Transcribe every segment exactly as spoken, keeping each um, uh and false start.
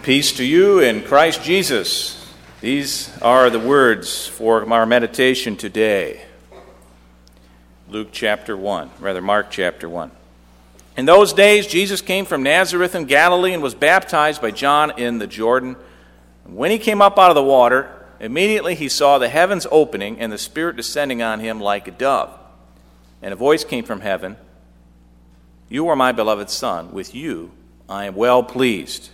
Peace to you in Christ Jesus. These are the words for our meditation today. Luke chapter one, rather Mark chapter one. In those days, Jesus came from Nazareth in Galilee and was baptized by John in the Jordan. When he came up out of the water, immediately he saw the heavens opening and the Spirit descending on him like a dove. And a voice came from heaven, "You are my beloved Son. With you I am well pleased."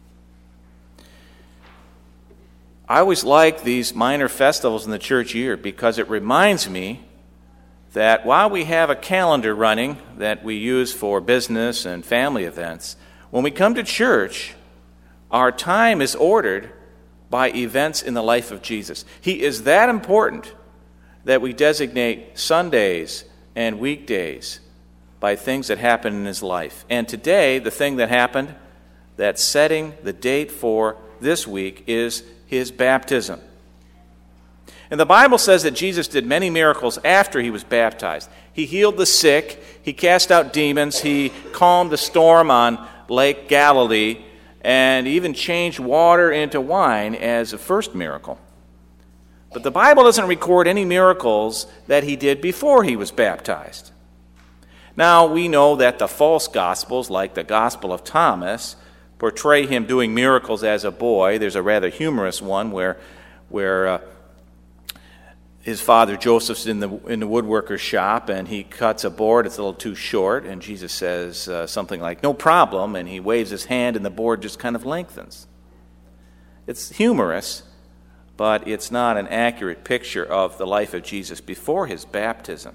I always like these minor festivals in the church year because it reminds me that while we have a calendar running that we use for business and family events, when we come to church, our time is ordered by events in the life of Jesus. He is that important that we designate Sundays and weekdays by things that happen in his life. And today, the thing that happened, that's setting the date for this week, is his baptism. And the Bible says that Jesus did many miracles after he was baptized. He healed the sick, he cast out demons, he calmed the storm on Lake Galilee, and even changed water into wine as a first miracle. But the Bible doesn't record any miracles that he did before he was baptized. Now, we know that the false gospels, like the Gospel of Thomas, portray him doing miracles as a boy. There's a rather humorous one where where uh, his father Joseph's in the in the woodworker's shop and he cuts a board. It's a little too short, and Jesus says uh, something like, "No problem," and he waves his hand and the board just kind of lengthens. It's humorous, but it's not an accurate picture of the life of Jesus before his baptism.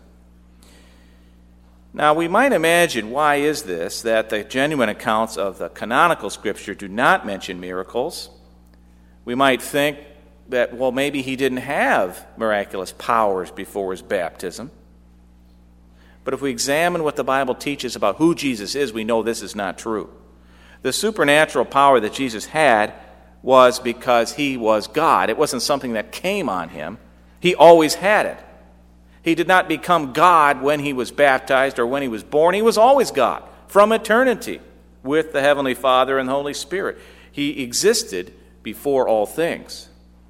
Now, we might imagine, why is this, that the genuine accounts of the canonical Scripture do not mention miracles? We might think that, well, maybe he didn't have miraculous powers before his baptism. But if we examine what the Bible teaches about who Jesus is, we know this is not true. The supernatural power that Jesus had was because he was God. It wasn't something that came on him. He always had it. He did not become God when he was baptized or when he was born. He was always God from eternity with the Heavenly Father and the Holy Spirit. He existed before all things.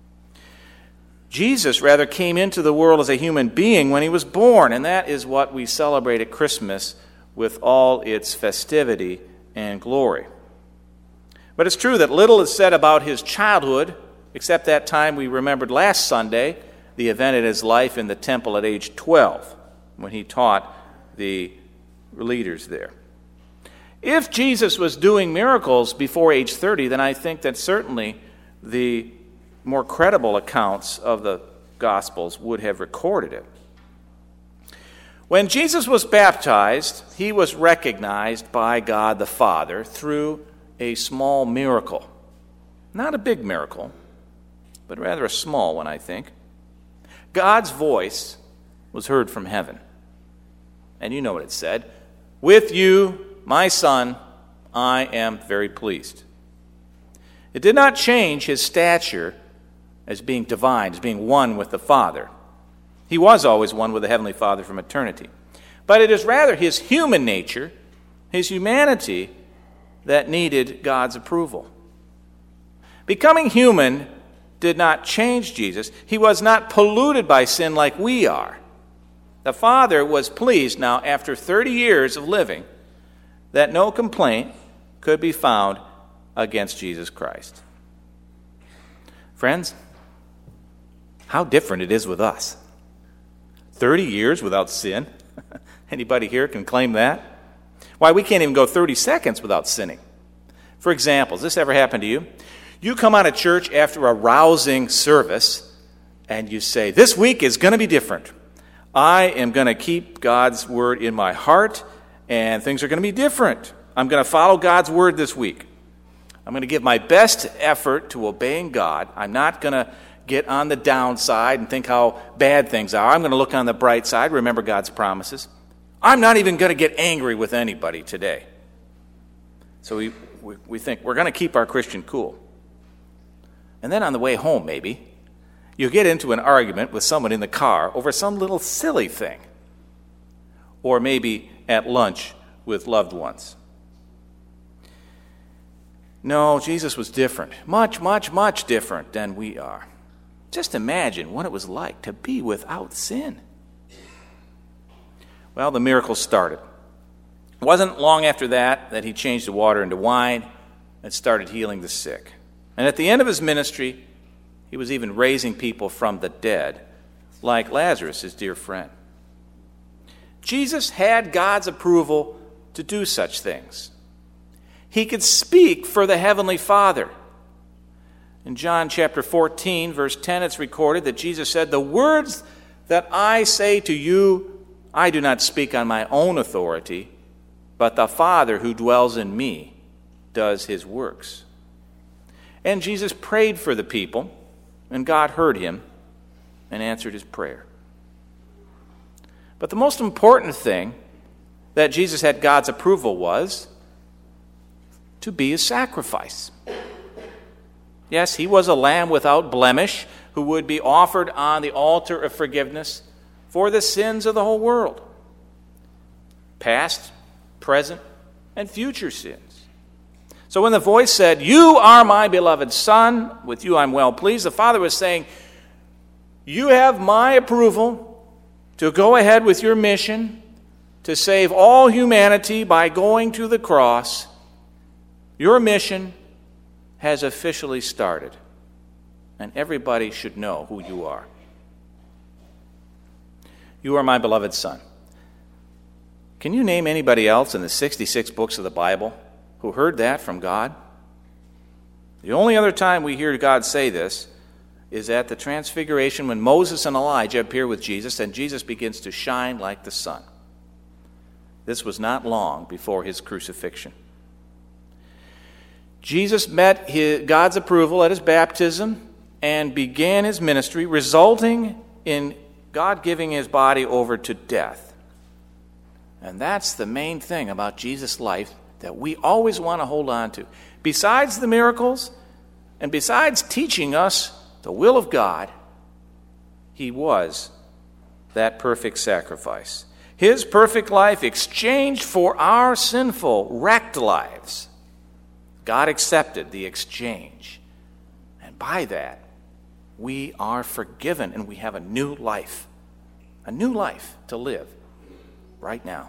Jesus, rather, came into the world as a human being when he was born, and that is what we celebrate at Christmas with all its festivity and glory. But it's true that little is said about his childhood, except that time we remembered last Sunday, the event in his life in the temple at age twelve, when he taught the leaders there. If Jesus was doing miracles before age thirty, then I think that certainly the more credible accounts of the Gospels would have recorded it. When Jesus was baptized, he was recognized by God the Father through a small miracle. Not a big miracle, but rather a small one, I think. God's voice was heard from heaven. And you know what it said. "With you, my Son, I am very pleased." It did not change his stature as being divine, as being one with the Father. He was always one with the Heavenly Father from eternity. But it is rather his human nature, his humanity, that needed God's approval. Becoming human did not change Jesus. He was not polluted by sin like we are. The Father was pleased now, after thirty years of living, that no complaint could be found against Jesus Christ. Friends, how different it is with us. thirty years without sin. Anybody here can claim that? Why, we can't even go thirty seconds without sinning. For example, has this ever happened to you? You come out of church after a rousing service and you say, "This week is going to be different. I am going to keep God's word in my heart and things are going to be different. I'm going to follow God's word this week. I'm going to give my best effort to obeying God. I'm not going to get on the downside and think how bad things are. I'm going to look on the bright side, remember God's promises. I'm not even going to get angry with anybody today." So we, we, we think we're going to keep our Christian cool. And then on the way home, maybe, you get into an argument with someone in the car over some little silly thing. Or maybe at lunch with loved ones. No, Jesus was different. Much, much, much different than we are. Just imagine what it was like to be without sin. Well, the miracle started. It wasn't long after that that he changed the water into wine and started healing the sick. And at the end of his ministry, he was even raising people from the dead, like Lazarus, his dear friend. Jesus had God's approval to do such things. He could speak for the Heavenly Father. In John chapter fourteen, verse ten, it's recorded that Jesus said, "The words that I say to you, I do not speak on my own authority, but the Father who dwells in me does his works." And Jesus prayed for the people, and God heard him and answered his prayer. But the most important thing that Jesus had God's approval was to be a sacrifice. Yes, he was a lamb without blemish who would be offered on the altar of forgiveness for the sins of the whole world. Past, present, and future sins. So when the voice said, "You are my beloved Son, with you I'm well pleased," the Father was saying, you have my approval to go ahead with your mission to save all humanity by going to the cross. Your mission has officially started, and everybody should know who you are. You are my beloved Son. Can you name anybody else in the sixty-six books of the Bible who heard that from God? The only other time we hear God say this is at the Transfiguration when Moses and Elijah appear with Jesus and Jesus begins to shine like the sun. This was not long before his crucifixion. Jesus met his, God's approval at his baptism and began his ministry, resulting in God giving his body over to death. And that's the main thing about Jesus' life that we always want to hold on to. Besides the miracles, and besides teaching us the will of God, he was that perfect sacrifice. His perfect life exchanged for our sinful, wrecked lives. God accepted the exchange. And by that, we are forgiven and we have a new life. A new life to live right now.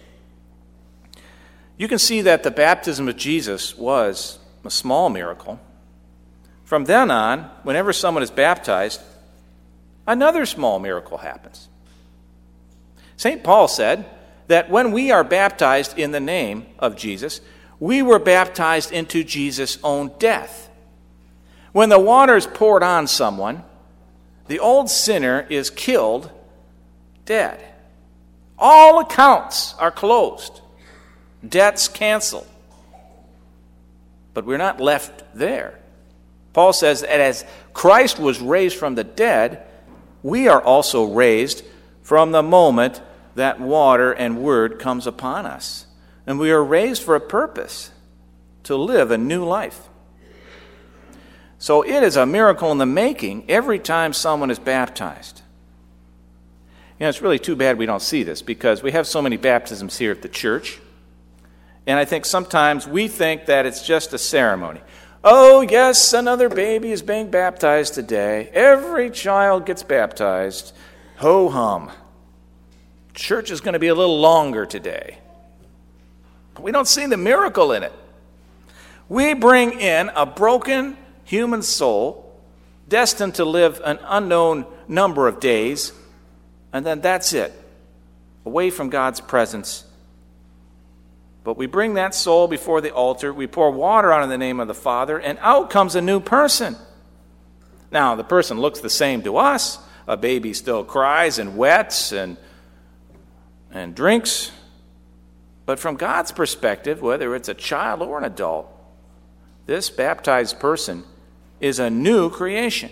You can see that the baptism of Jesus was a small miracle. From then on, whenever someone is baptized, another small miracle happens. Saint Paul said that when we are baptized in the name of Jesus, we were baptized into Jesus' own death. When the water is poured on someone, the old sinner is killed dead. All accounts are closed. Debts canceled. But we're not left there. Paul says that as Christ was raised from the dead, we are also raised from the moment that water and word comes upon us. And we are raised for a purpose, to live a new life. So it is a miracle in the making every time someone is baptized. You know, it's really too bad we don't see this because we have so many baptisms here at the church. And I think sometimes we think that it's just a ceremony. Oh, yes, another baby is being baptized today. Every child gets baptized. Ho-hum. Church is going to be a little longer today. We don't see the miracle in it. We bring in a broken human soul destined to live an unknown number of days, and then that's it, away from God's presence. But we bring that soul before the altar, we pour water on in the name of the Father, and out comes a new person. Now, the person looks the same to us. A baby still cries and wets and, and drinks. But from God's perspective, whether it's a child or an adult, this baptized person is a new creation.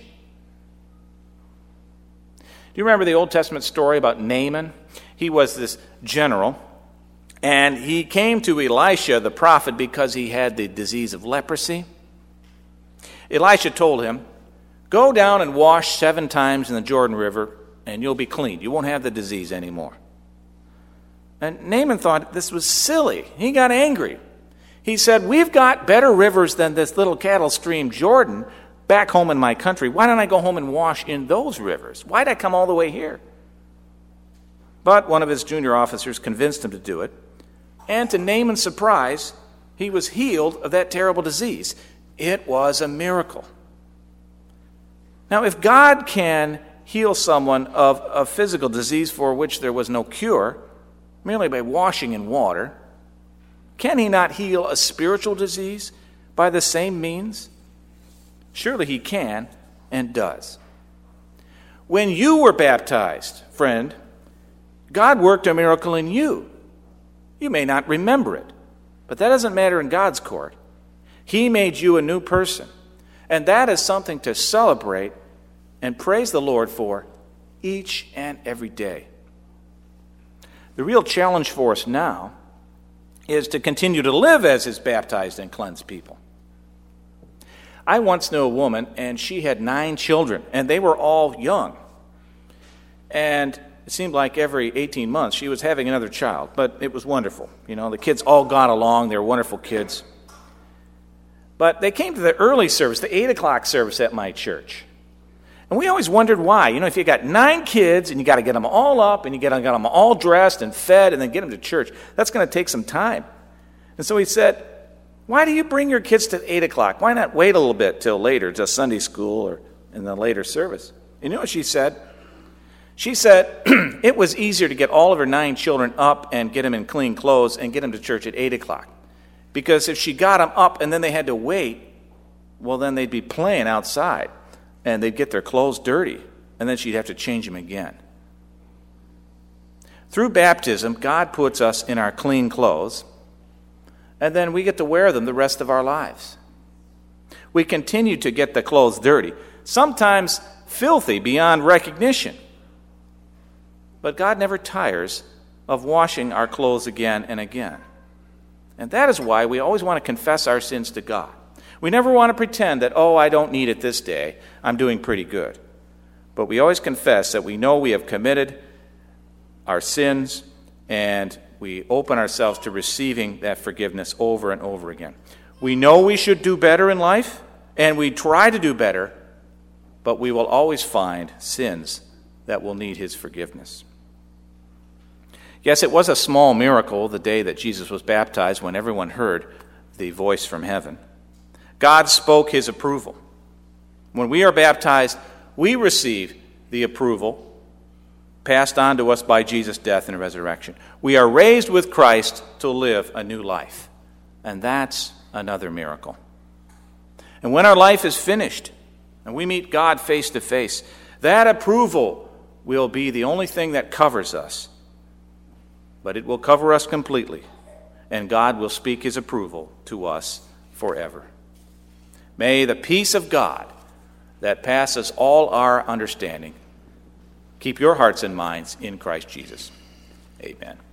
Do you remember the Old Testament story about Naaman? He was this general, and he came to Elisha, the prophet, because he had the disease of leprosy. Elisha told him, go down and wash seven times in the Jordan River, and you'll be clean. You won't have the disease anymore. And Naaman thought this was silly. He got angry. He said, we've got better rivers than this little cattle stream, Jordan, back home in my country. Why don't I go home and wash in those rivers? Why'd I come all the way here? But one of his junior officers convinced him to do it. And to Naaman's surprise, he was healed of that terrible disease. It was a miracle. Now, if God can heal someone of a physical disease for which there was no cure, merely by washing in water, can he not heal a spiritual disease by the same means? Surely he can and does. When you were baptized, friend, God worked a miracle in you. You may not remember it, but that doesn't matter in God's court. He made you a new person, and that is something to celebrate and praise the Lord for each and every day. The real challenge for us now is to continue to live as his baptized and cleansed people. I once knew a woman, and she had nine children, and they were all young. And it seemed like every eighteen months she was having another child, but it was wonderful. You know, the kids all got along. They were wonderful kids. But they came to the early service, the eight o'clock service at my church. And we always wondered why. You know, if you got nine kids and you got to get them all up and you got to get them all dressed and fed and then get them to church, that's going to take some time. And so he said, why do you bring your kids to eight o'clock? Why not wait a little bit till later, to Sunday school or in the later service? You know what she said? She said it was easier to get all of her nine children up and get them in clean clothes and get them to church at eight o'clock. Because if she got them up and then they had to wait, well, then they'd be playing outside and they'd get their clothes dirty, and then she'd have to change them again. Through baptism, God puts us in our clean clothes, and then we get to wear them the rest of our lives. We continue to get the clothes dirty, sometimes filthy beyond recognition. But God never tires of washing our clothes again and again. And that is why we always want to confess our sins to God. We never want to pretend that, oh, I don't need it this day. I'm doing pretty good. But we always confess that we know we have committed our sins, and we open ourselves to receiving that forgiveness over and over again. We know we should do better in life, and we try to do better, but we will always find sins that will need his forgiveness. Yes, it was a small miracle the day that Jesus was baptized when everyone heard the voice from heaven. God spoke his approval. When we are baptized, we receive the approval passed on to us by Jesus' death and resurrection. We are raised with Christ to live a new life. And that's another miracle. And when our life is finished and we meet God face to face, that approval will be the only thing that covers us. But it will cover us completely, and God will speak his approval to us forever. May the peace of God that passes all our understanding keep your hearts and minds in Christ Jesus. Amen.